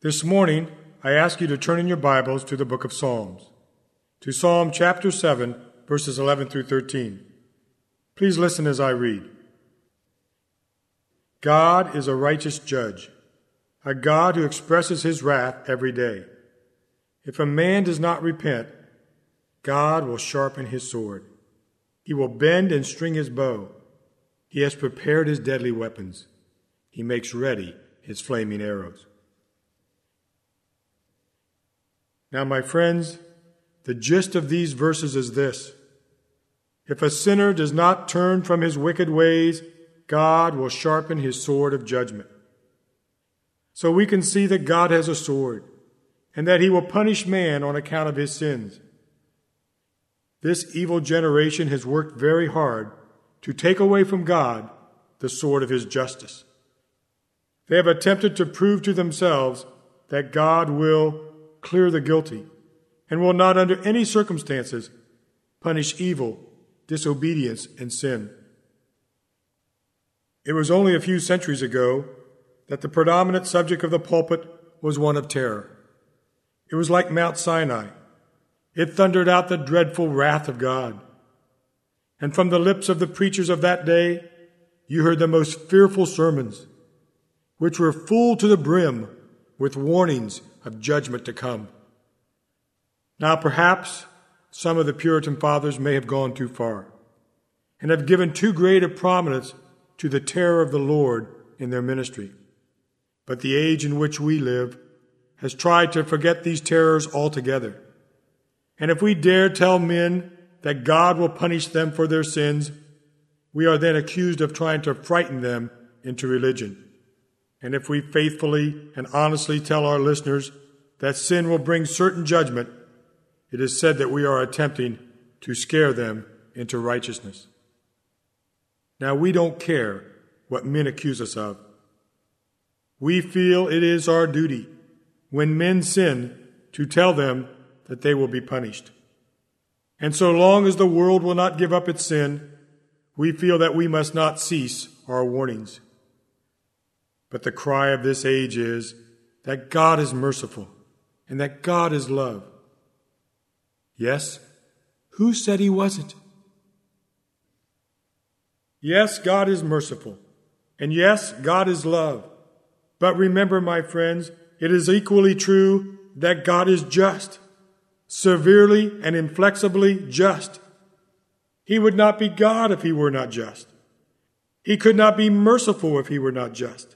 This morning, I ask you to turn in your Bibles to the book of Psalms, to Psalm chapter 7, verses 11 through 13. Please listen as I read. God is a righteous judge, a God who expresses his wrath every day. If a man does not repent, God will sharpen his sword. He will bend and string his bow. He has prepared his deadly weapons. He makes ready his flaming arrows. Now, my friends, the gist of these verses is this. If a sinner does not turn from his wicked ways, God will sharpen his sword of judgment. So we can see that God has a sword, and that he will punish man on account of his sins. This evil generation has worked very hard to take away from God the sword of his justice. They have attempted to prove to themselves that God will clear the guilty and will not under any circumstances punish evil, disobedience, and sin. It was only a few centuries ago that the predominant subject of the pulpit was one of terror. It was like Mount Sinai. It thundered out the dreadful wrath of God. And from the lips of the preachers of that day, you heard the most fearful sermons, which were full to the brim with warnings of judgment to come. Now, perhaps some of the Puritan fathers may have gone too far and have given too great a prominence to the terror of the Lord in their ministry. But the age in which we live has tried to forget these terrors altogether. And if we dare tell men that God will punish them for their sins, we are then accused of trying to frighten them into religion. And if we faithfully and honestly tell our listeners that sin will bring certain judgment, it is said that we are attempting to scare them into righteousness. Now, we don't care what men accuse us of. We feel it is our duty, when men sin, to tell them that they will be punished. And so long as the world will not give up its sin, we feel that we must not cease our warnings. But the cry of this age is that God is merciful and that God is love. Yes, who said he wasn't? Yes, God is merciful. And yes, God is love. But remember, my friends, it is equally true that God is just, severely and inflexibly just. He would not be God if he were not just. He could not be merciful if he were not just.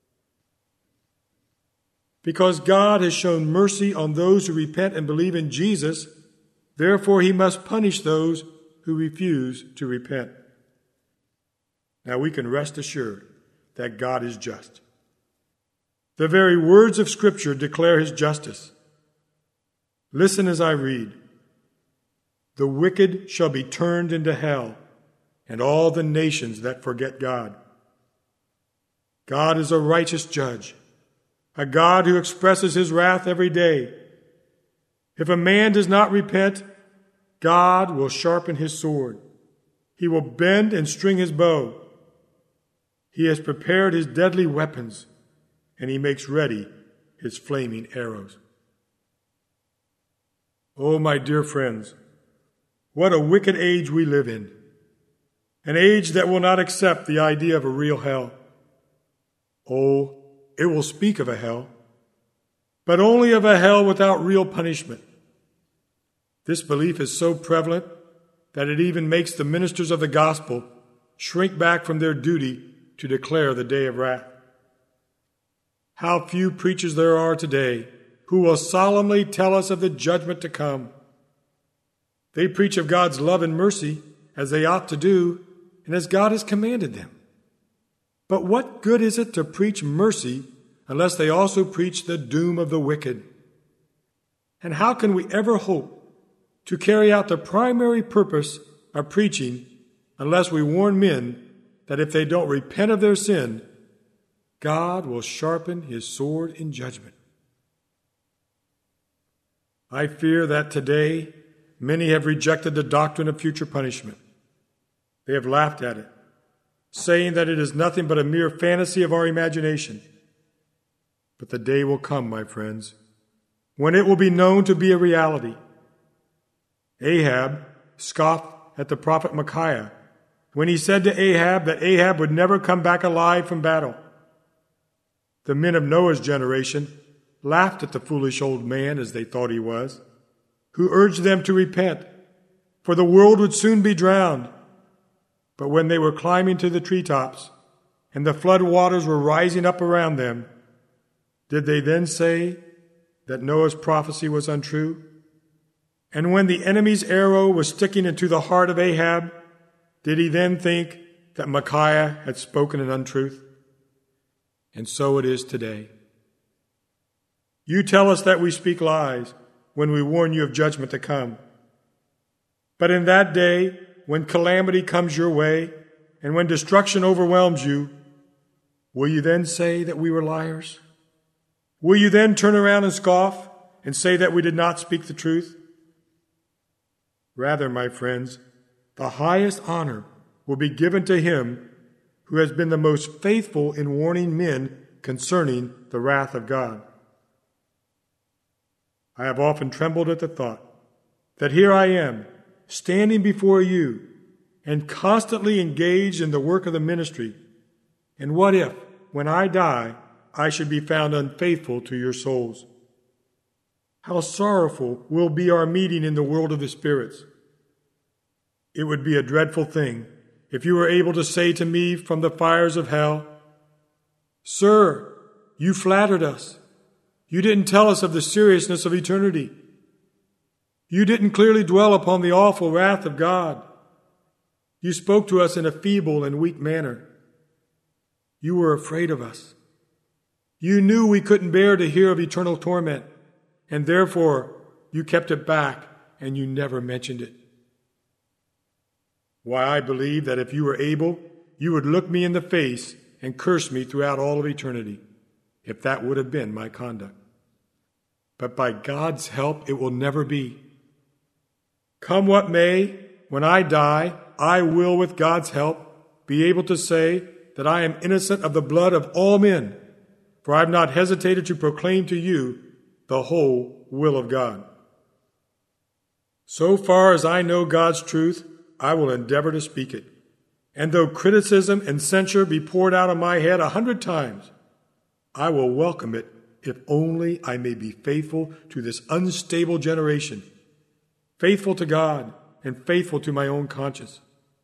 Because God has shown mercy on those who repent and believe in Jesus, therefore he must punish those who refuse to repent. Now we can rest assured that God is just. The very words of Scripture declare his justice. Listen as I read. The wicked shall be turned into hell, and all the nations that forget God. God is a righteous judge, a God who expresses his wrath every day. If a man does not repent, God will sharpen his sword. He will bend and string his bow. He has prepared his deadly weapons, and he makes ready his flaming arrows. Oh, my dear friends, what a wicked age we live in. An age that will not accept the idea of a real hell. Oh, it will speak of a hell, but only of a hell without real punishment. This belief is so prevalent that it even makes the ministers of the gospel shrink back from their duty to declare the day of wrath. How few preachers there are today who will solemnly tell us of the judgment to come. They preach of God's love and mercy as they ought to do and as God has commanded them. But what good is it to preach mercy unless they also preach the doom of the wicked? And how can we ever hope to carry out the primary purpose of preaching unless we warn men that if they don't repent of their sin, God will sharpen his sword in judgment? I fear that today many have rejected the doctrine of future punishment. They have laughed at it, saying that it is nothing but a mere fantasy of our imagination. But the day will come, my friends, when it will be known to be a reality. Ahab scoffed at the prophet Micaiah when he said to Ahab that Ahab would never come back alive from battle. The men of Noah's generation laughed at the foolish old man, as they thought he was, who urged them to repent, for the world would soon be drowned. But when they were climbing to the treetops and the flood waters were rising up around them, did they then say that Noah's prophecy was untrue? And when the enemy's arrow was sticking into the heart of Ahab, did he then think that Micaiah had spoken an untruth? And so it is today. You tell us that we speak lies when we warn you of judgment to come. But in that day, when calamity comes your way and when destruction overwhelms you, will you then say that we were liars? Will you then turn around and scoff and say that we did not speak the truth? Rather, my friends, the highest honor will be given to him who has been the most faithful in warning men concerning the wrath of God. I have often trembled at the thought that here I am, standing before you and constantly engaged in the work of the ministry. And what if, when I die, I should be found unfaithful to your souls? How sorrowful will be our meeting in the world of the spirits. It would be a dreadful thing if you were able to say to me from the fires of hell, "Sir, you flattered us. You didn't tell us of the seriousness of eternity. You didn't clearly dwell upon the awful wrath of God. You spoke to us in a feeble and weak manner. You were afraid of us. You knew we couldn't bear to hear of eternal torment, and therefore you kept it back and you never mentioned it." Why, I believe that if you were able, you would look me in the face and curse me throughout all of eternity, if that would have been my conduct. But by God's help, it will never be. Come what may, when I die, I will, with God's help, be able to say that I am innocent of the blood of all men, for I have not hesitated to proclaim to you the whole will of God. So far as I know God's truth, I will endeavor to speak it. And though criticism and censure be poured out of my head 100 times, I will welcome it if only I may be faithful to this unstable generation, faithful to God and faithful to my own conscience.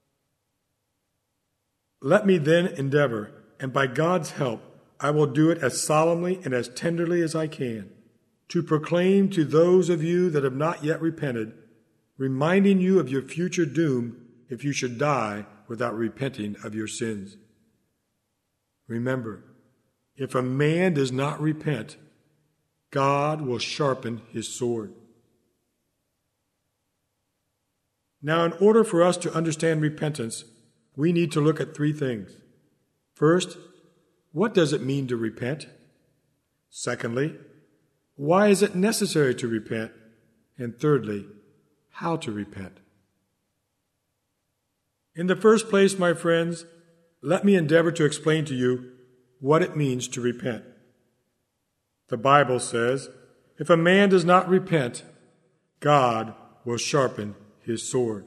Let me then endeavor, and by God's help, I will do it as solemnly and as tenderly as I can, to proclaim to those of you that have not yet repented, reminding you of your future doom if you should die without repenting of your sins. Remember, if a man does not repent, God will sharpen his sword. Now, in order for us to understand repentance, we need to look at three things. First, what does it mean to repent? Secondly, why is it necessary to repent? And thirdly, how to repent. In the first place, my friends, let me endeavor to explain to you what it means to repent. The Bible says, if a man does not repent, God will sharpen his sword.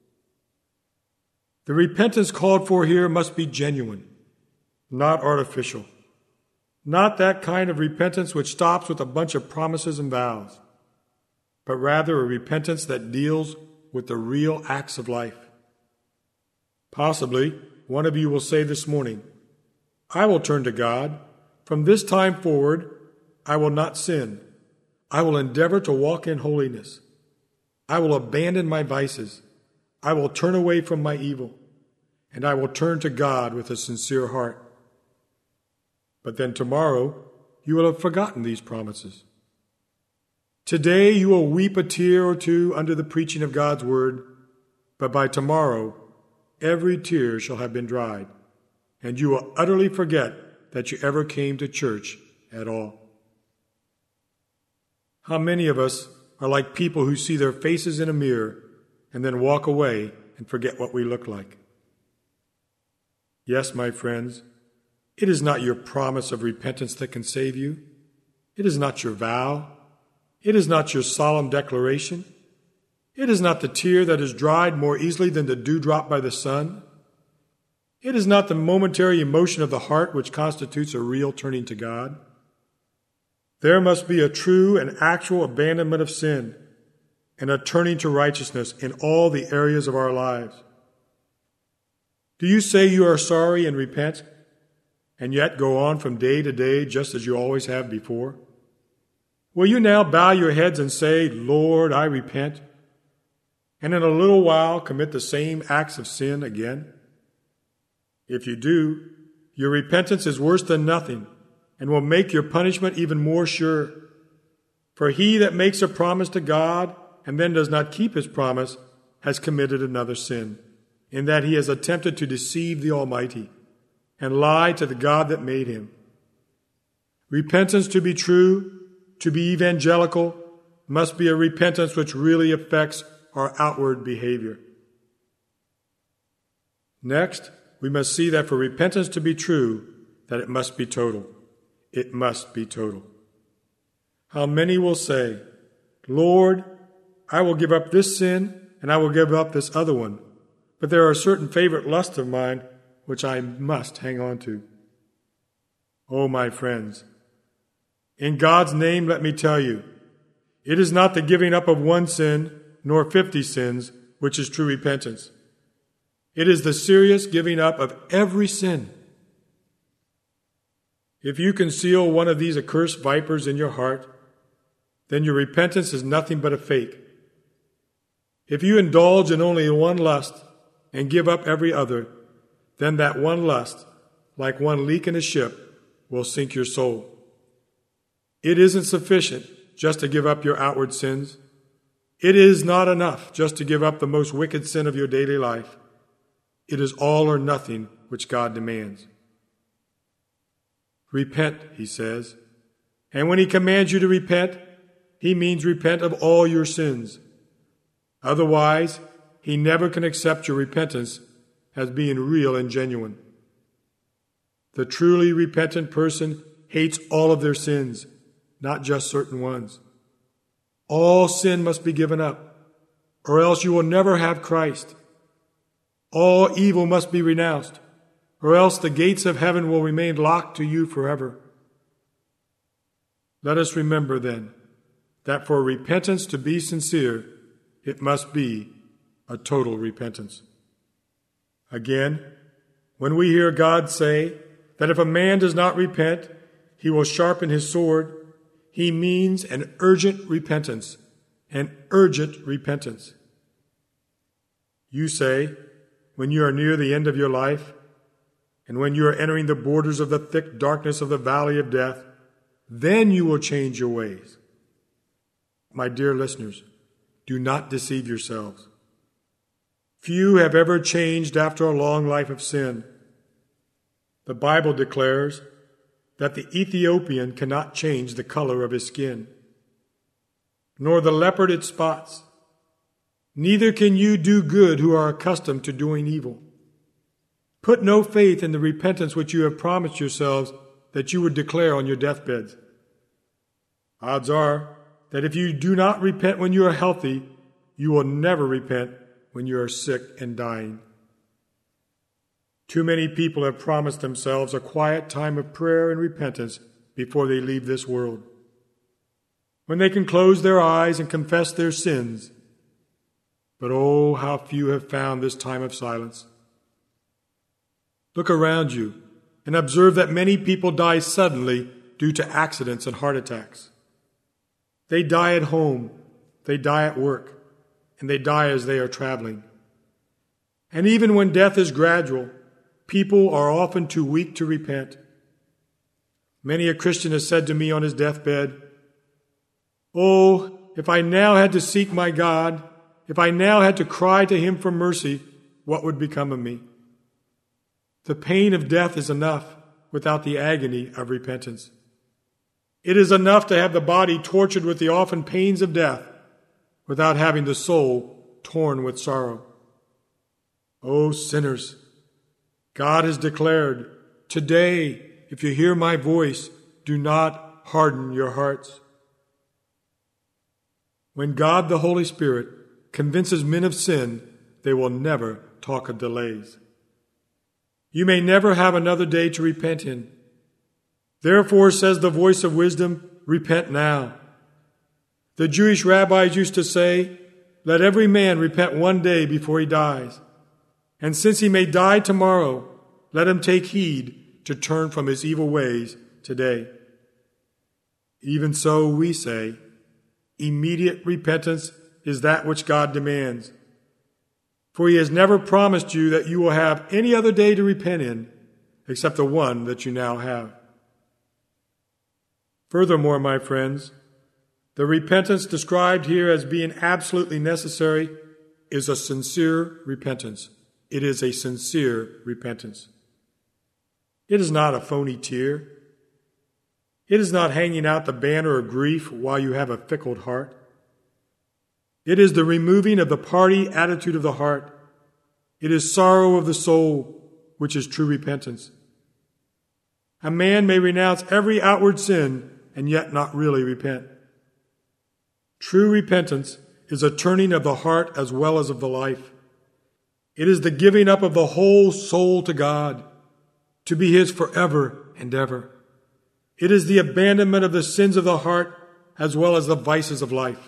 The repentance called for here must be genuine, not artificial, not that kind of repentance which stops with a bunch of promises and vows, but rather a repentance that deals with the real acts of life. Possibly, one of you will say this morning, I will turn to God. From this time forward, I will not sin. I will endeavor to walk in holiness. I will abandon my vices. I will turn away from my evil. And I will turn to God with a sincere heart. But then tomorrow, you will have forgotten these promises. Today you will weep a tear or two under the preaching of God's word, but by tomorrow every tear shall have been dried, and you will utterly forget that you ever came to church at all. How many of us are like people who see their faces in a mirror and then walk away and forget what we look like? Yes, my friends, it is not your promise of repentance that can save you. It is not your vow. It is not your solemn declaration. It is not the tear that is dried more easily than the dewdrop by the sun. It is not the momentary emotion of the heart which constitutes a real turning to God. There must be a true and actual abandonment of sin and a turning to righteousness in all the areas of our lives. Do you say you are sorry and repent, and yet go on from day to day just as you always have before? Will you now bow your heads and say, Lord, I repent, and in a little while commit the same acts of sin again? If you do, your repentance is worse than nothing, and will make your punishment even more sure. For he that makes a promise to God and then does not keep his promise has committed another sin, in that he has attempted to deceive the Almighty and lie to the God that made him. Repentance to be true, to be evangelical, must be a repentance which really affects our outward behavior. Next, we must see that for repentance to be true, that it must be total. It must be total. How many will say, Lord, I will give up this sin and I will give up this other one, but there are certain favorite lusts of mine which I must hang on to. Oh, my friends, in God's name let me tell you, it is not the giving up of one sin nor 50 sins which is true repentance. It is the serious giving up of every sin. If you conceal one of these accursed vipers in your heart, then your repentance is nothing but a fake. If you indulge in only one lust and give up every other, then that one lust, like one leak in a ship, will sink your soul. It isn't sufficient just to give up your outward sins. It is not enough just to give up the most wicked sin of your daily life. It is all or nothing which God demands. Repent, he says. And when he commands you to repent, he means repent of all your sins. Otherwise, he never can accept your repentance as being real and genuine. The truly repentant person hates all of their sins, not just certain ones. All sin must be given up, or else you will never have Christ. All evil must be renounced, or else the gates of heaven will remain locked to you forever. Let us remember, then, that for repentance to be sincere, it must be a total repentance. Again, when we hear God say that if a man does not repent, he will sharpen his sword, he means an urgent repentance, an urgent repentance. You say, when you are near the end of your life, and when you are entering the borders of the thick darkness of the valley of death, then you will change your ways. My dear listeners, do not deceive yourselves. Few have ever changed after a long life of sin. The Bible declares that the Ethiopian cannot change the color of his skin, nor the leopard its spots. Neither can you do good who are accustomed to doing evil. Put no faith in the repentance which you have promised yourselves that you would declare on your deathbeds. Odds are that if you do not repent when you are healthy, you will never repent when you are sick and dying. Too many people have promised themselves a quiet time of prayer and repentance before they leave this world, when they can close their eyes and confess their sins. But oh, how few have found this time of silence. Look around you and observe that many people die suddenly due to accidents and heart attacks. They die at home, they die at work, and they die as they are traveling. And even when death is gradual, people are often too weak to repent. Many a Christian has said to me on his deathbed, "Oh, if I now had to seek my God, if I now had to cry to him for mercy, what would become of me?" The pain of death is enough without the agony of repentance. It is enough to have the body tortured with the often pains of death without having the soul torn with sorrow. O sinners, God has declared, "Today, if you hear my voice, do not harden your hearts. When God the Holy Spirit convinces men of sin, they will never talk of delays. You may never have another day to repent in. Therefore, says the voice of wisdom, repent now. The Jewish rabbis used to say, let every man repent one day before he dies. And since he may die tomorrow, let him take heed to turn from his evil ways today. Even so, we say, immediate repentance is that which God demands. For he has never promised you that you will have any other day to repent in, except the one that you now have. Furthermore, my friends, the repentance described here as being absolutely necessary is a sincere repentance. It is a sincere repentance. It is not a phony tear. It is not hanging out the banner of grief while you have a fickle heart. It is the removing of the party attitude of the heart. It is sorrow of the soul, which is true repentance. A man may renounce every outward sin and yet not really repent. True repentance is a turning of the heart as well as of the life. It is the giving up of the whole soul to God, to be His forever and ever. It is the abandonment of the sins of the heart as well as the vices of life.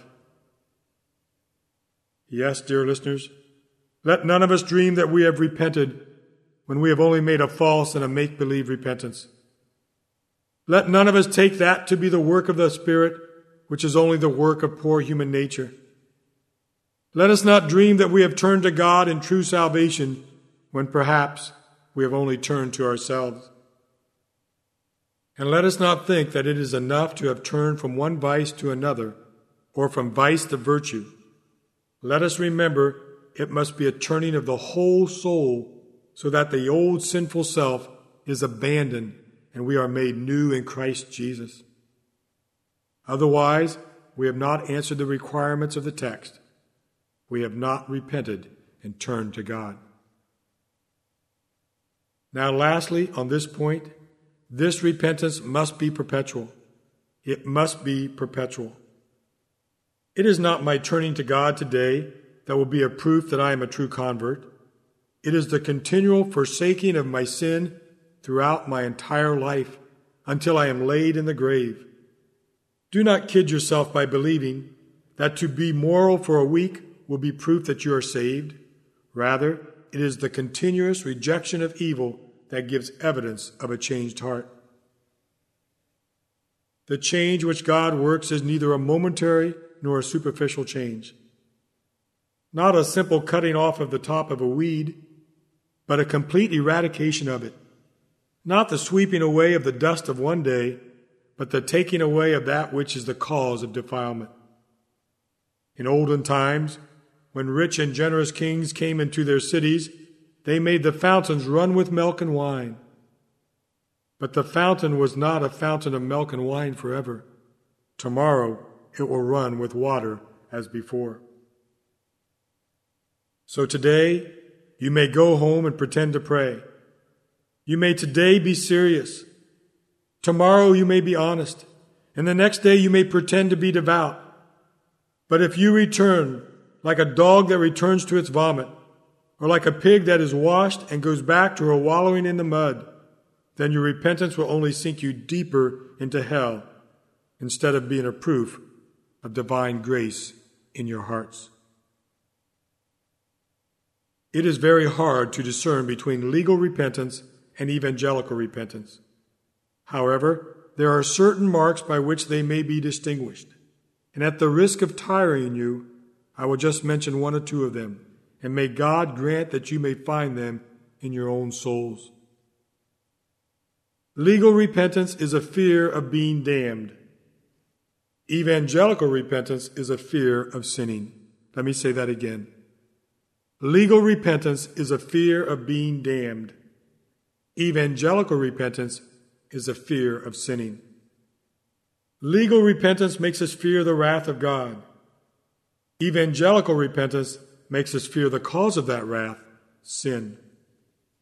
Yes, dear listeners, let none of us dream that we have repented when we have only made a false and a make-believe repentance. Let none of us take that to be the work of the Spirit, which is only the work of poor human nature. Let us not dream that we have turned to God in true salvation when perhaps we have only turned to ourselves. And let us not think that it is enough to have turned from one vice to another or from vice to virtue. Let us remember it must be a turning of the whole soul so that the old sinful self is abandoned and we are made new in Christ Jesus. Otherwise, we have not answered the requirements of the text. We have not repented and turned to God. Now, lastly, on this point, this repentance must be perpetual. It must be perpetual. It is not my turning to God today that will be a proof that I am a true convert. It is the continual forsaking of my sin throughout my entire life until I am laid in the grave. Do not kid yourself by believing that to be moral for a week will be proof that you are saved. Rather, it is the continuous rejection of evil that gives evidence of a changed heart. The change which God works is neither a momentary nor a superficial change. Not a simple cutting off of the top of a weed, but a complete eradication of it. Not the sweeping away of the dust of one day, but the taking away of that which is the cause of defilement. In olden times, when rich and generous kings came into their cities, they made the fountains run with milk and wine. But the fountain was not a fountain of milk and wine forever. Tomorrow it will run with water as before. So today, you may go home and pretend to pray. You may today be serious. Tomorrow you may be honest. And the next day you may pretend to be devout. But if you return like a dog that returns to its vomit, or like a pig that is washed and goes back to her wallowing in the mud, then your repentance will only sink you deeper into hell instead of being a proof of divine grace in your hearts. It is very hard to discern between legal repentance and evangelical repentance. However, there are certain marks by which they may be distinguished, and at the risk of tiring you, I will just mention one or two of them, and may God grant that you may find them in your own souls. Legal repentance is a fear of being damned. Evangelical repentance is a fear of sinning. Let me say that again. Legal repentance is a fear of being damned. Evangelical repentance is a fear of sinning. Legal repentance makes us fear the wrath of God. Evangelical repentance makes us fear the cause of that wrath, sin.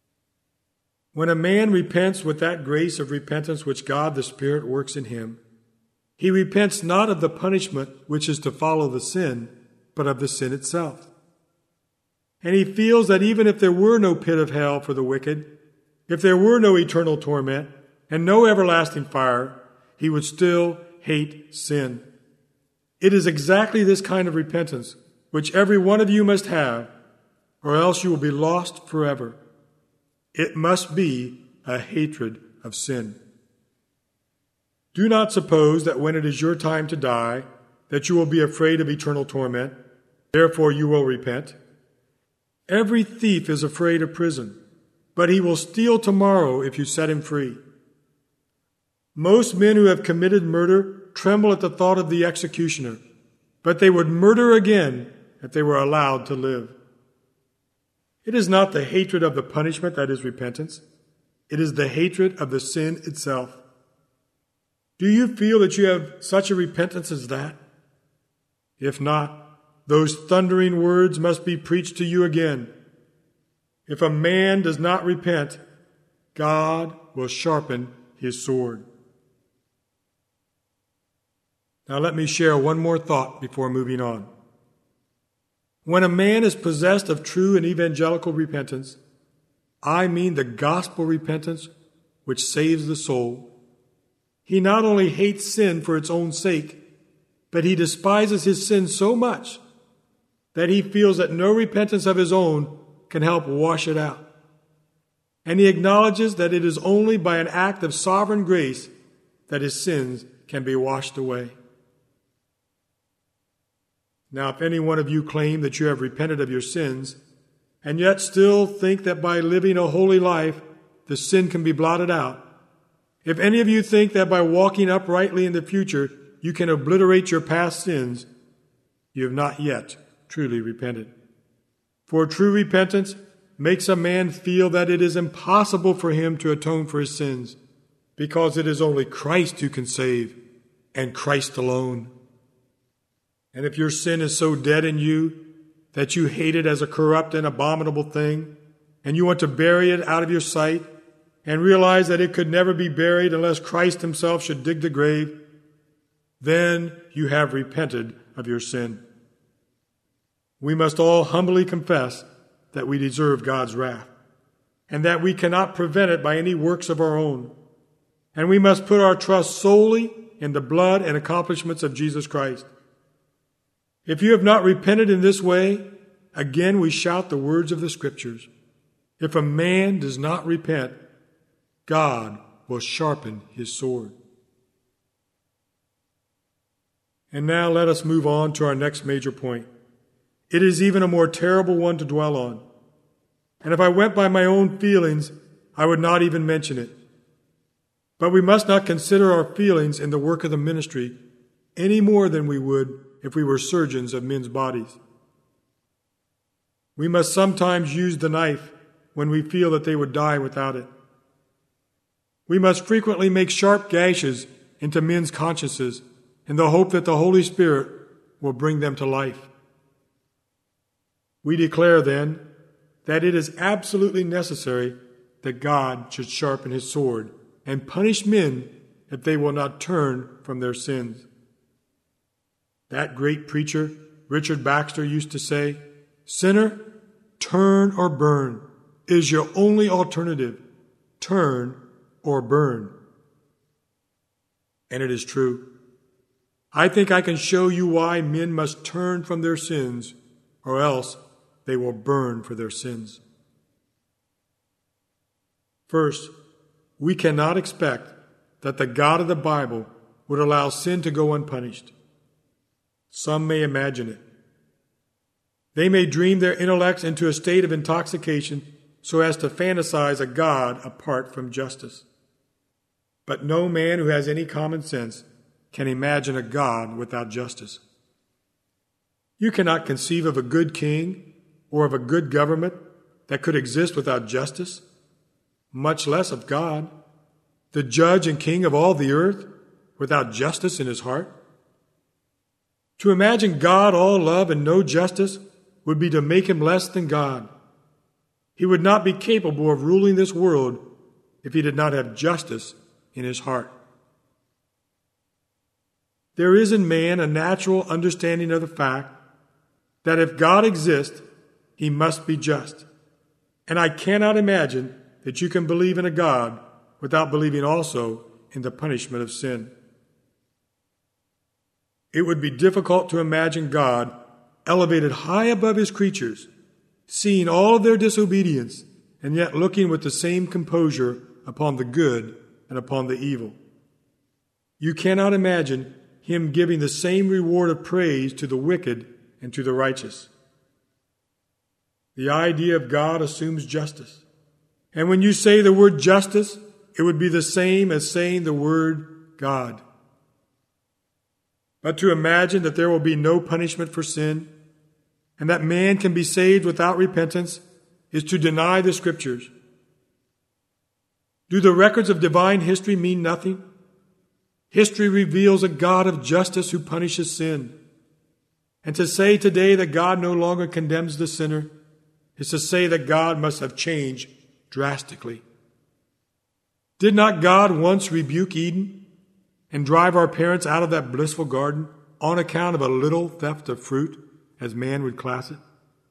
When a man repents with that grace of repentance which God the Spirit works in him, He repents not of the punishment which is to follow the sin, but of the sin itself. And he feels that even if there were no pit of hell for the wicked, if there were no eternal torment and no everlasting fire, he would still hate sin. It is exactly this kind of repentance which every one of you must have, or else you will be lost forever. It must be a hatred of sin. Do not suppose that when it is your time to die, that you will be afraid of eternal torment, therefore you will repent. Every thief is afraid of prison, but he will steal tomorrow if you set him free. Most men who have committed murder tremble at the thought of the executioner, but they would murder again if they were allowed to live. It is not the hatred of the punishment that is repentance. It is the hatred of the sin itself. Do you feel that you have such a repentance as that? If not, those thundering words must be preached to you again. If a man does not repent, God will sharpen his sword. Now let me share one more thought before moving on. When a man is possessed of true and evangelical repentance, I mean the gospel repentance which saves the soul, he not only hates sin for its own sake, but he despises his sin so much that he feels that no repentance of his own can help wash it out. And he acknowledges that it is only by an act of sovereign grace that his sins can be washed away. Now, if any one of you claim that you have repented of your sins, and yet still think that by living a holy life the sin can be blotted out, if any of you think that by walking uprightly in the future you can obliterate your past sins, you have not yet truly repented. For true repentance makes a man feel that it is impossible for him to atone for his sins, because it is only Christ who can save, and Christ alone. And if your sin is so dead in you that you hate it as a corrupt and abominable thing, and you want to bury it out of your sight, and realize that it could never be buried unless Christ himself should dig the grave, then you have repented of your sin. We must all humbly confess that we deserve God's wrath, and that we cannot prevent it by any works of our own. And we must put our trust solely in the blood and accomplishments of Jesus Christ. If you have not repented in this way, again we shout the words of the Scriptures. If a man does not repent, God will sharpen his sword. And now let us move on to our next major point. It is even a more terrible one to dwell on. And if I went by my own feelings, I would not even mention it. But we must not consider our feelings in the work of the ministry any more than we would if we were surgeons of men's bodies. We must sometimes use the knife when we feel that they would die without it. We must frequently make sharp gashes into men's consciences in the hope that the Holy Spirit will bring them to life. We declare, then, that it is absolutely necessary that God should sharpen his sword and punish men if they will not turn from their sins. That great preacher, Richard Baxter, used to say, "Sinner, turn or burn is your only alternative. Turn or burn." And it is true. I think I can show you why men must turn from their sins, or else they will burn for their sins. First, we cannot expect that the God of the Bible would allow sin to go unpunished. Some may imagine it. They may dream their intellects into a state of intoxication so as to fantasize a God apart from justice. But no man who has any common sense can imagine a God without justice. You cannot conceive of a good king or of a good government that could exist without justice, much less of God, the judge and king of all the earth, without justice in his heart. To imagine God all love and no justice would be to make him less than God. He would not be capable of ruling this world if he did not have justice in his heart. there is in man a natural understanding of the fact that if God exists, he must be just. And I cannot imagine that you can believe in a God without believing also in the punishment of sin. It would be difficult to imagine God elevated high above his creatures, seeing all of their disobedience, and yet looking with the same composure upon the good and upon the evil. You cannot imagine him giving the same reward of praise to the wicked and to the righteous. The idea of God assumes justice. And when you say the word justice, it would be the same as saying the word God. But to imagine that there will be no punishment for sin and that man can be saved without repentance is to deny the Scriptures. Do the records of divine history mean nothing? History reveals a God of justice who punishes sin. And to say today that God no longer condemns the sinner is to say that God must have changed drastically. Did not God once rebuke Eden and drive our parents out of that blissful garden on account of a little theft of fruit, as man would class it?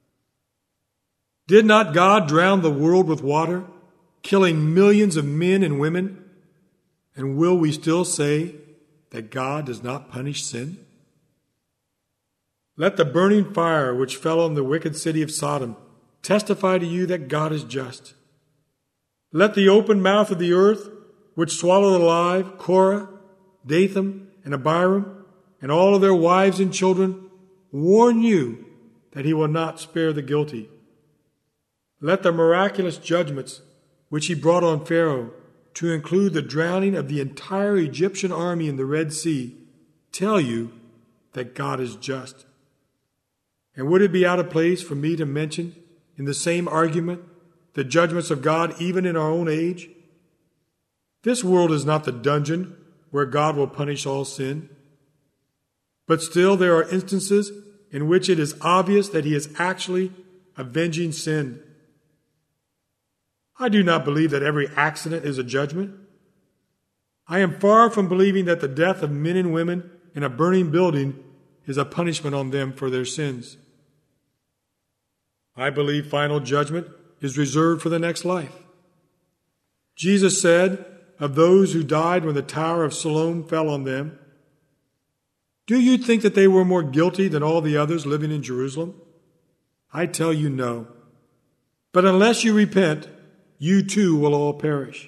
Did not God drown the world with water, killing millions of men and women? And will we still say that God does not punish sin? Let the burning fire which fell on the wicked city of Sodom testify to you that God is just. Let the open mouth of the earth, which swallowed alive Korah, Dathan, and Abiram, and all of their wives and children, warn you that he will not spare the guilty. Let the miraculous judgments which he brought on Pharaoh, to include the drowning of the entire Egyptian army in the Red Sea, tell you that God is just. And would it be out of place for me to mention in the same argument the judgments of God even in our own age? This world is not the dungeon where God will punish all sin. But still there are instances in which it is obvious that he is actually avenging sin. I do not believe that every accident is a judgment. I am far from believing that the death of men and women in a burning building is a punishment on them for their sins. I believe final judgment is reserved for the next life. Jesus said of those who died when the Tower of Siloam fell on them, "Do you think that they were more guilty than all the others living in Jerusalem? I tell you no. But unless you repent, you too will all perish."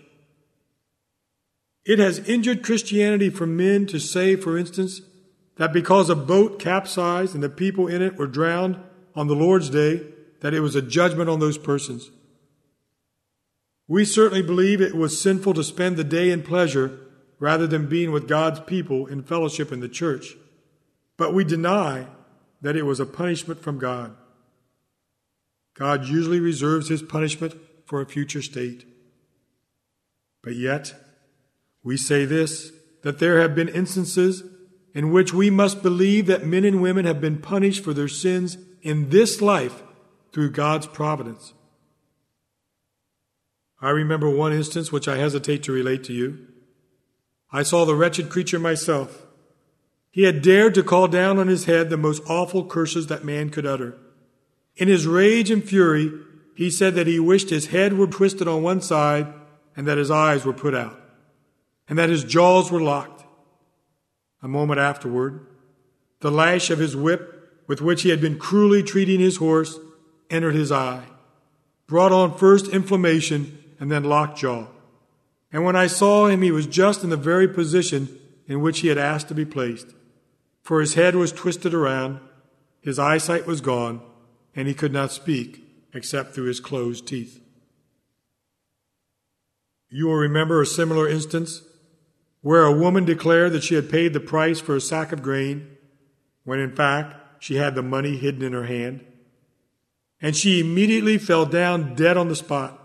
It has injured Christianity for men to say, for instance, that because a boat capsized and the people in it were drowned on the Lord's Day, that it was a judgment on those persons. We certainly believe it was sinful to spend the day in pleasure rather than being with God's people in fellowship in the church, but we deny that it was a punishment from God. God usually reserves his punishment for a future state. But yet, we say this, that there have been instances in which we must believe that men and women have been punished for their sins in this life through God's providence. I remember one instance which I hesitate to relate to you. I saw the wretched creature myself. He had dared to call down on his head the most awful curses that man could utter. In his rage and fury, he said that he wished his head were twisted on one side and that his eyes were put out, and that his jaws were locked. A moment afterward, the lash of his whip, with which he had been cruelly treating his horse, entered his eye, brought on first inflammation and then lockjaw. And when I saw him, he was just in the very position in which he had asked to be placed, for his head was twisted around, his eyesight was gone, and he could not speak except through his closed teeth. You will remember a similar instance where a woman declared that she had paid the price for a sack of grain, when in fact she had the money hidden in her hand, and she immediately fell down dead on the spot.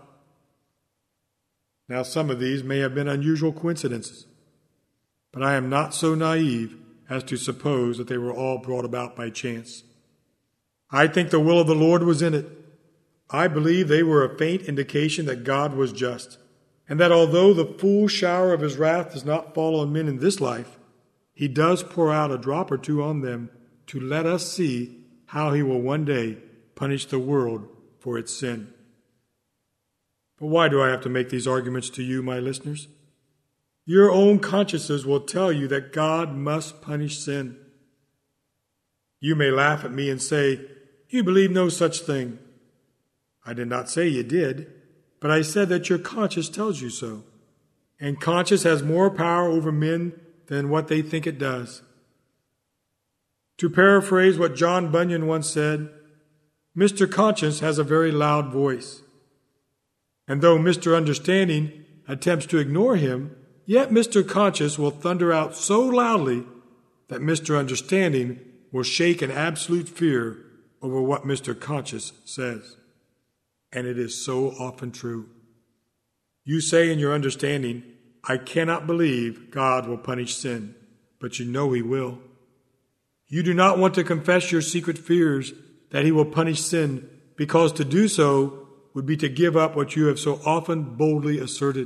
Now, some of these may have been unusual coincidences, but I am not so naive as to suppose that they were all brought about by chance. I think the will of the Lord was in it. I believe they were a faint indication that God was just, and that although the full shower of his wrath does not fall on men in this life, He does pour out a drop or two on them to let us see how he will one day punish the world for its sin. But why do I have to make these arguments to you, my listeners? Your own consciences will tell you that God must punish sin. You may laugh at me and say, "You believe no such thing." I did not say you did, but I said that your conscience tells you so. And conscience has more power over men than what they think it does. To paraphrase what John Bunyan once said, Mr. Conscience has a very loud voice. And though Mr. Understanding attempts to ignore him, yet Mr. Conscience will thunder out so loudly that Mr. Understanding will shake in absolute fear over what Mr. Conscience says. And it is so often true. You say in your understanding, "I cannot believe God will punish sin," but you know he will. You do not want to confess your secret fears that he will punish sin, because to do so would be to give up what you have so often boldly asserted.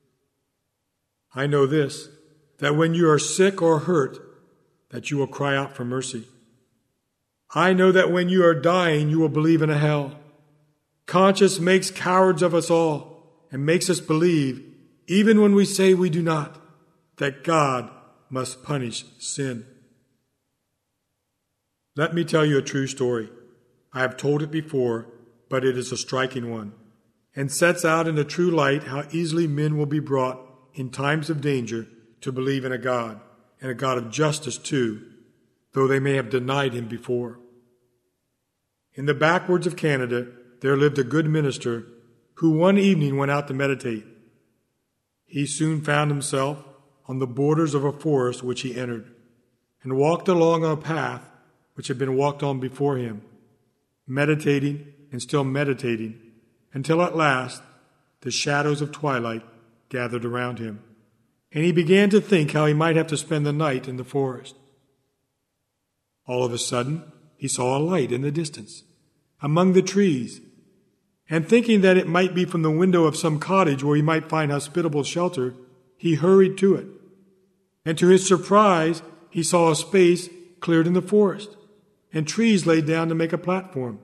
I know this, that when you are sick or hurt, that you will cry out for mercy. I know that when you are dying, you will believe in a hell. Conscience makes cowards of us all and makes us believe, even when we say we do not, that God must punish sin. Let me tell you a true story. I have told it before, but it is a striking one, and sets out in a true light how easily men will be brought in times of danger to believe in a God, and a God of justice too, though they may have denied him before. In the backwoods of Canada, there lived a good minister who one evening went out to meditate. He soon found himself on the borders of a forest which he entered, and walked along a path which had been walked on before him, meditating and still meditating, until at last the shadows of twilight gathered around him, and he began to think how he might have to spend the night in the forest. All of a sudden, he saw a light in the distance, among the trees, and thinking that it might be from the window of some cottage where he might find hospitable shelter, he hurried to it. And to his surprise, he saw a space cleared in the forest, and trees laid down to make a platform.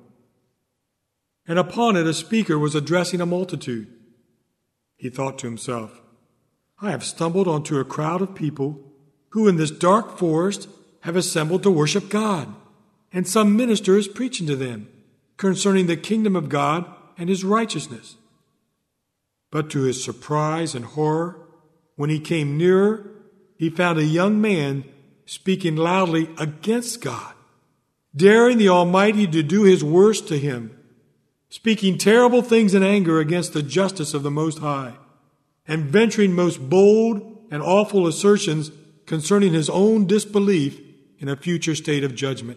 And upon it a speaker was addressing a multitude. He thought to himself, "I have stumbled onto a crowd of people who in this dark forest have assembled to worship God, and some minister is preaching to them concerning the kingdom of God and his righteousness." But to his surprise and horror, when he came nearer, he found a young man speaking loudly against God, daring the Almighty to do his worst to him, speaking terrible things in anger against the justice of the Most High, and venturing most bold and awful assertions concerning his own disbelief in a future state of judgment.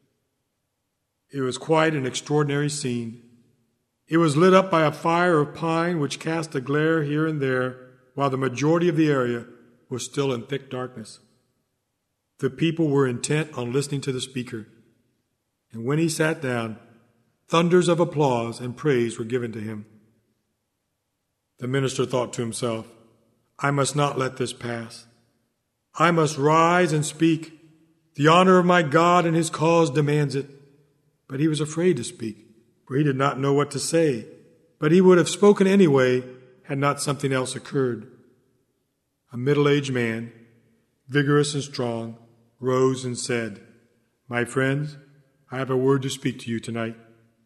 It was quite an extraordinary scene. It was lit up by a fire of pine which cast a glare here and there, while the majority of the area was still in thick darkness. The people were intent on listening to the speaker, and when he sat down, thunders of applause and praise were given to him. The minister thought to himself, "I must not let this pass. I must rise and speak. The honor of my God and his cause demands it." But he was afraid to speak, for he did not know what to say. But he would have spoken anyway had not something else occurred. A middle-aged man, vigorous and strong, rose and said, "My friends, I have a word to speak to you tonight.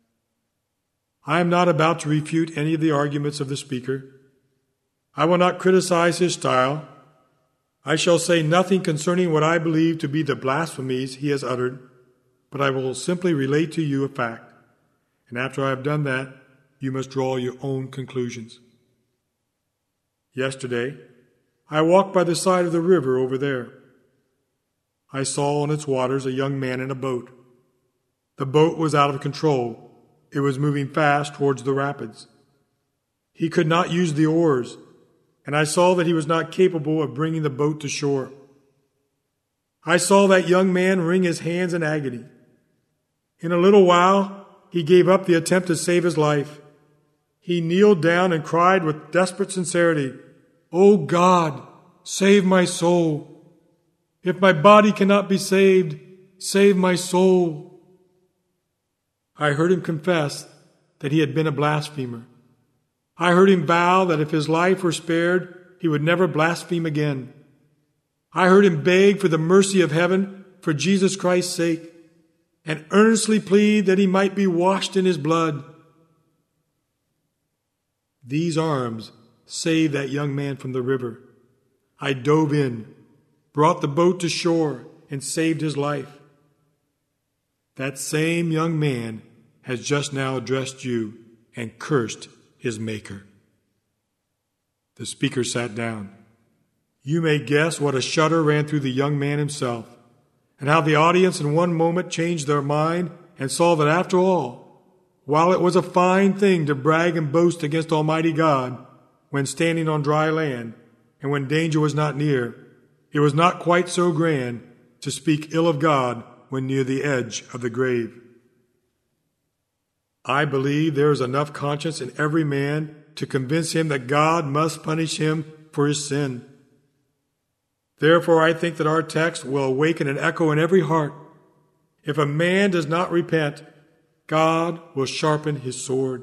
I am not about to refute any of the arguments of the speaker. I will not criticize his style. I shall say nothing concerning what I believe to be the blasphemies he has uttered, but I will simply relate to you a fact, and after I have done that, you must draw your own conclusions. Yesterday, I walked by the side of the river over there. I saw on its waters a young man in a boat. The boat was out of control. It was moving fast towards the rapids. He could not use the oars, and I saw that he was not capable of bringing the boat to shore. I saw that young man wring his hands in agony. In a little while, he gave up the attempt to save his life. He kneeled down and cried with desperate sincerity, "O God, save my soul." If my body cannot be saved, save my soul." I heard him confess that he had been a blasphemer. I heard him vow that if his life were spared, he would never blaspheme again. I heard him beg for the mercy of heaven for Jesus Christ's sake, and earnestly plead that he might be washed in his blood. These arms saved that young man from the river. I dove in, brought the boat to shore, and saved his life. That same young man has just now addressed you and cursed his Maker. The speaker sat down. You may guess what a shudder ran through the young man himself, and how the audience in one moment changed their mind and saw that after all, while it was a fine thing to brag and boast against Almighty God when standing on dry land and when danger was not near, it was not quite so grand to speak ill of God when near the edge of the grave. I believe there is enough conscience in every man to convince him that God must punish him for his sin. Therefore, I think that our text will awaken an echo in every heart. If a man does not repent, God will sharpen his sword.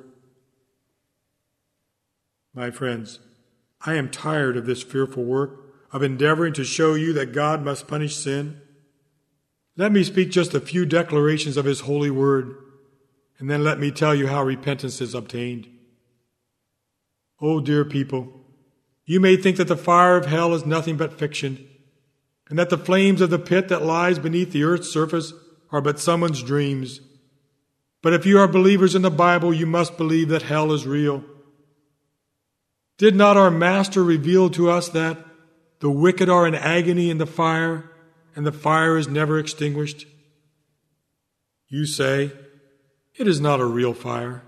My friends, I am tired of this fearful work of endeavoring to show you that God must punish sin. Let me speak just a few declarations of his holy word, and then let me tell you how repentance is obtained. Oh, dear people, you may think that the fire of hell is nothing but fiction, and that the flames of the pit that lies beneath the earth's surface are but someone's dreams. But if you are believers in the Bible, you must believe that hell is real. Did not our Master reveal to us that the wicked are in agony in the fire, and the fire is never extinguished? You say, it is not a real fire.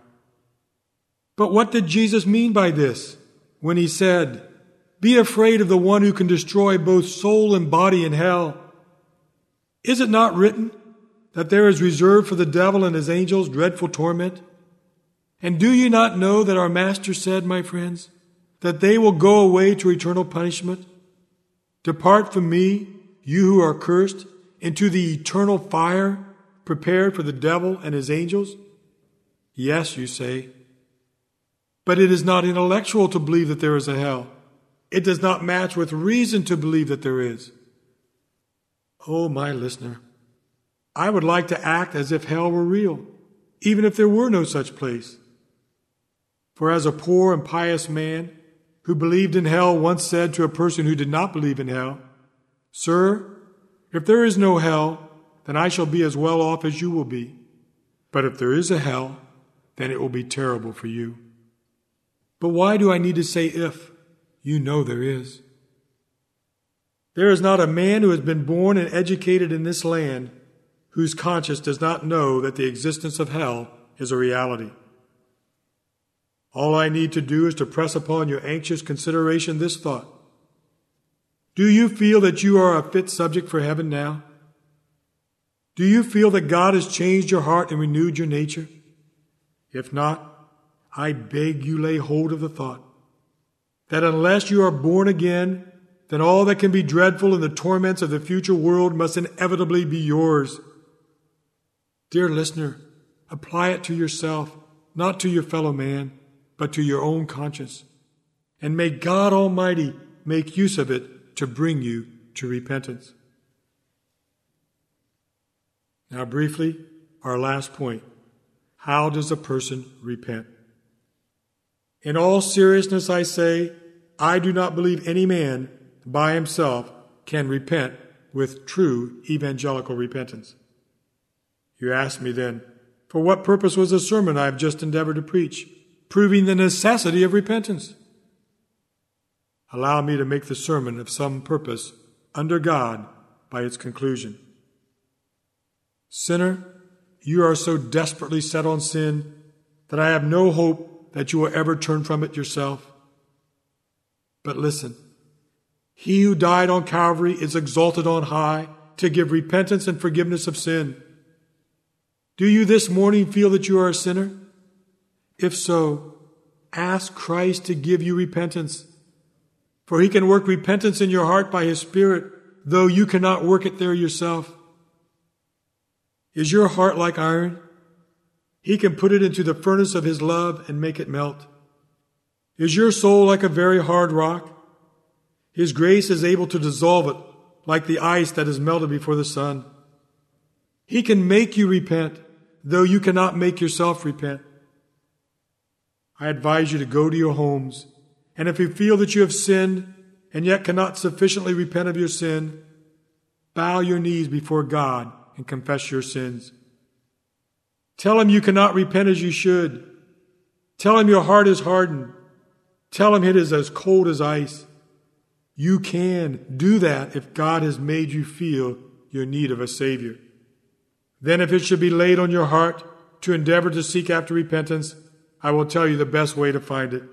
But what did Jesus mean by this when he said, "Be afraid of the one who can destroy both soul and body in hell"? Is it not written that there is reserved for the devil and his angels dreadful torment? And do you not know that our Master said, my friends, that they will go away to eternal punishment? Depart from me, you who are cursed, into the eternal fire prepared for the devil and his angels? Yes, you say. But it is not intellectual to believe that there is a hell. It does not match with reason to believe that there is. Oh, my listener, I would like to act as if hell were real, even if there were no such place. For as a poor and pious man who believed in hell once said to a person who did not believe in hell, "Sir, if there is no hell, then I shall be as well off as you will be. But if there is a hell, then it will be terrible for you." But why do I need to say if? You know there is. There is not a man who has been born and educated in this land whose conscience does not know that the existence of hell is a reality. All I need to do is to press upon your anxious consideration this thought. Do you feel that you are a fit subject for heaven now? Do you feel that God has changed your heart and renewed your nature? If not, I beg you lay hold of the thought that unless you are born again, then all that can be dreadful in the torments of the future world must inevitably be yours. Dear listener, apply it to yourself, not to your fellow man, but to your own conscience. And may God Almighty make use of it to bring you to repentance. Now briefly, our last point. How does a person repent? In all seriousness, I say, I do not believe any man by himself can repent with true evangelical repentance. You ask me then, for what purpose was the sermon I have just endeavored to preach, proving the necessity of repentance? Allow me to make the sermon of some purpose under God by its conclusion. Sinner, you are so desperately set on sin that I have no hope that you will ever turn from it yourself. But listen, he who died on Calvary is exalted on high to give repentance and forgiveness of sin. Do you this morning feel that you are a sinner? If so, ask Christ to give you repentance, for he can work repentance in your heart by his Spirit though you cannot work it there yourself? Is your heart like iron? He can put it into the furnace of his love and make it melt. Is your soul like a very hard rock? His grace is able to dissolve it like the ice that is melted before the sun. He can make you repent, though you cannot make yourself repent. I advise you to go to your homes, and if you feel that you have sinned and yet cannot sufficiently repent of your sin, bow your knees before God and confess your sins. Tell him you cannot repent as you should. Tell him your heart is hardened. Tell him it is as cold as ice. You can do that if God has made you feel your need of a Savior. Then if it should be laid on your heart to endeavor to seek after repentance, I will tell you the best way to find it.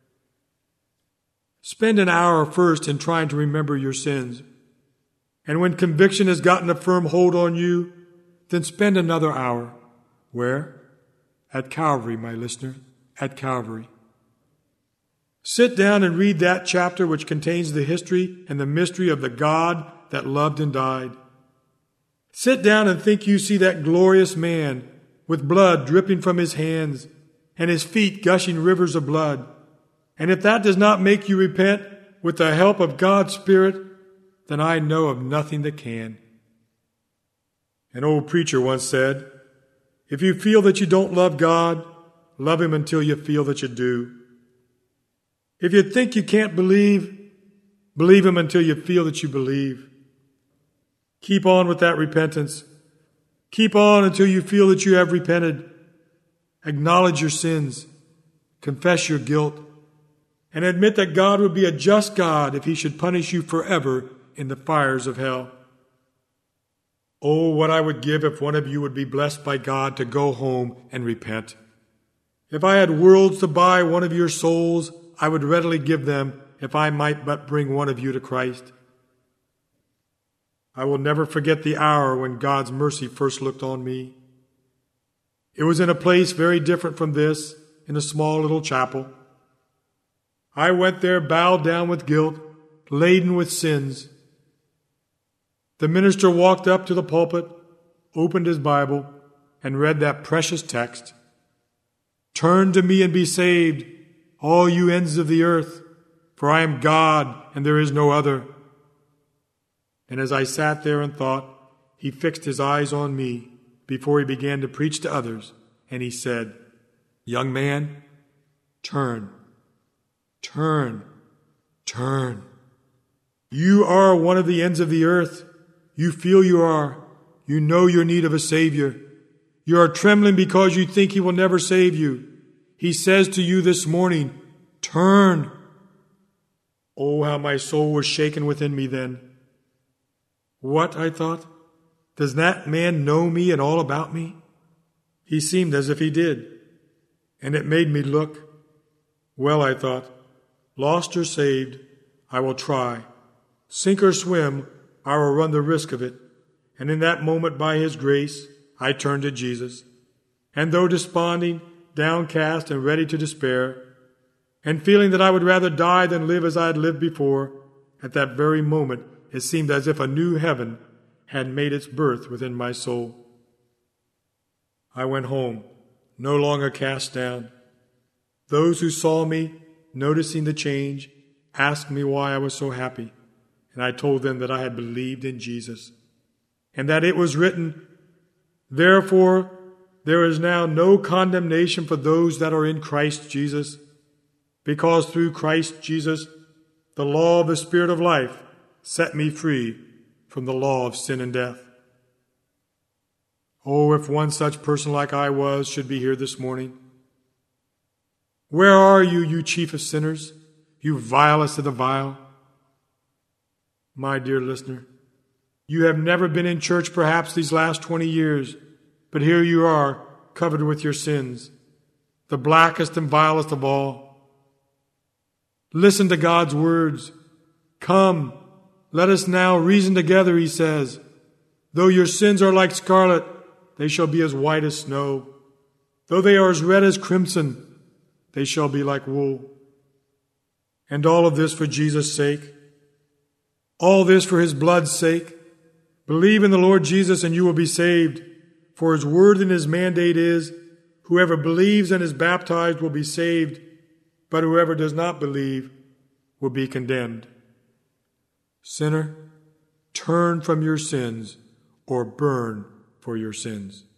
Spend an hour first in trying to remember your sins. And when conviction has gotten a firm hold on you, then spend another hour. Where? At Calvary, my listener, at Calvary. Sit down and read that chapter which contains the history and the mystery of the God that loved and died. Sit down and think you see that glorious man with blood dripping from his hands and his feet gushing rivers of blood. And if that does not make you repent with the help of God's Spirit, then I know of nothing that can. An old preacher once said, "If you feel that you don't love God, love him until you feel that you do. If you think you can't believe, believe him until you feel that you believe. Keep on with that repentance. Keep on until you feel that you have repented. Acknowledge your sins. Confess your guilt. And admit that God would be a just God if he should punish you forever in the fires of hell. Oh, what I would give if one of you would be blessed by God to go home and repent. If I had worlds to buy one of your souls, I would readily give them if I might but bring one of you to Christ. I will never forget the hour when God's mercy first looked on me. It was in a place very different from this, in a small little chapel. I went there bowed down with guilt, laden with sins. The minister walked up to the pulpit, opened his Bible, and read that precious text. "Turn to me and be saved, all you ends of the earth, for I am God and there is no other." And as I sat there and thought, he fixed his eyes on me before he began to preach to others, and he said, "Young man, turn, turn, turn. You are one of the ends of the earth. You feel you are. You know your need of a Savior. You are trembling because you think he will never save you. He says to you this morning, turn." Oh, how my soul was shaken within me then. What, I thought, does that man know me and all about me? He seemed as if he did, and it made me look. Well, I thought, lost or saved, I will try. Sink or swim, I will run the risk of it. And in that moment, by his grace, I turned to Jesus. And though desponding, downcast, and ready to despair, and feeling that I would rather die than live as I had lived before, at that very moment it seemed as if a new heaven had made its birth within my soul. I went home, no longer cast down. Those who saw me, noticing the change, asked me why I was so happy, and I told them that I had believed in Jesus, and that it was written, "Therefore there is now no condemnation for those that are in Christ Jesus, because through Christ Jesus the law of the Spirit of life set me free from the law of sin and death." Oh, if one such person like I was should be here this morning. Where are you, you chief of sinners, you vilest of the vile? My dear listener, you have never been in church perhaps these last 20 years, but here you are, covered with your sins, the blackest and vilest of all. Listen to God's words. "Come, let us now reason together," he says. "Though your sins are like scarlet, they shall be as white as snow. Though they are as red as crimson, they shall be like wool." And all of this for Jesus' sake. All this for his blood's sake. Believe in the Lord Jesus and you will be saved. For his word and his mandate is, whoever believes and is baptized will be saved, but whoever does not believe will be condemned. Sinner, turn from your sins or burn for your sins.